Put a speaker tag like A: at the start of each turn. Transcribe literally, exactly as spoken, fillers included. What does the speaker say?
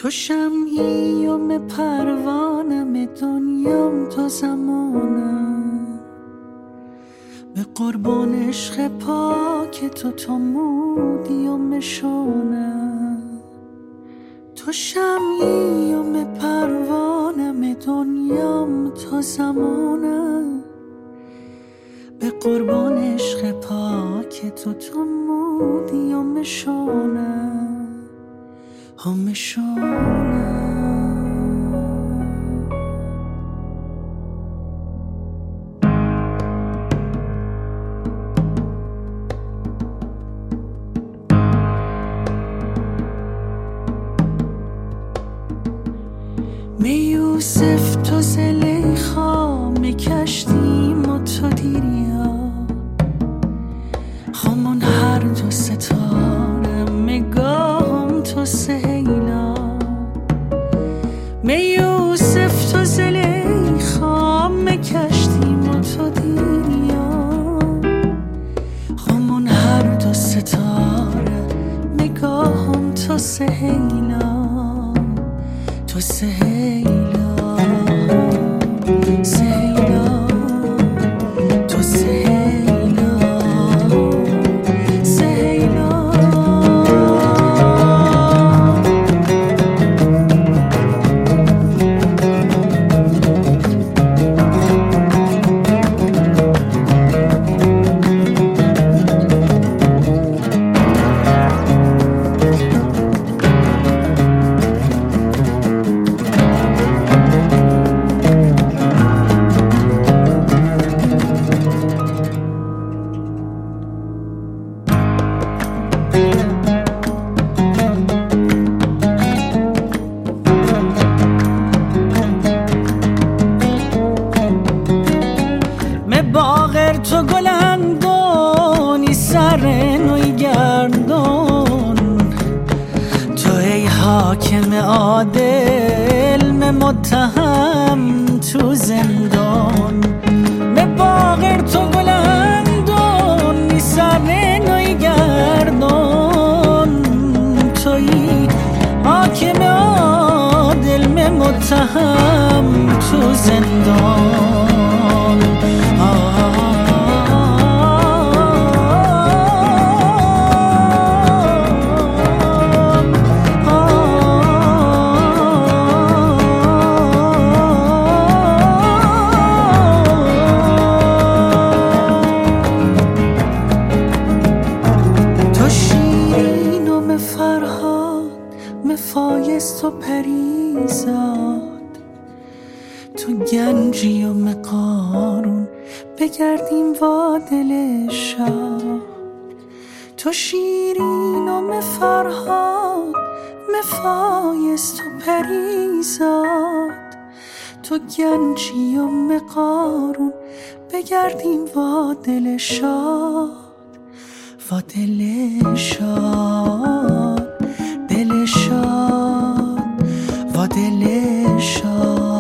A: تو شمعی و می پروانم دنیام، تو زمانم به قربان عشق پاک تو، تو مودی و مشونم. تو شمعی و می پروانم دنیام، تو زمانم به قربان عشق پاک تو، تو مودی و مشونم و مشونم. می یوسف تو زلیخا، می کشتیم و تو دیریا، همون هر دو ستاره میگام تو سهیلا. می یوسف تو زلیخا، می کشتیم و تو دیریا، همون هر دو ستاره میگام تو سهیلا، تو سهیلا، سهیلا، تو سهیلا، سهیلا. باغر تو گلندونی سر نوی گردون، تو ای حاکم عادل می متهم تو زندان. می باغر تو گلندونی سر نوی گردون، توی حاکم عادل می متهم تو زندان. مفایست و پریزاد، تو گنجی و مقارون بگردیم وا دل شاد. تو شیرین و مفرهاد، مفایست و پریزاد، تو گنجی و مقارون بگردیم وا دل شاد، وا دل شاد، دل شاد، وا دل شاد.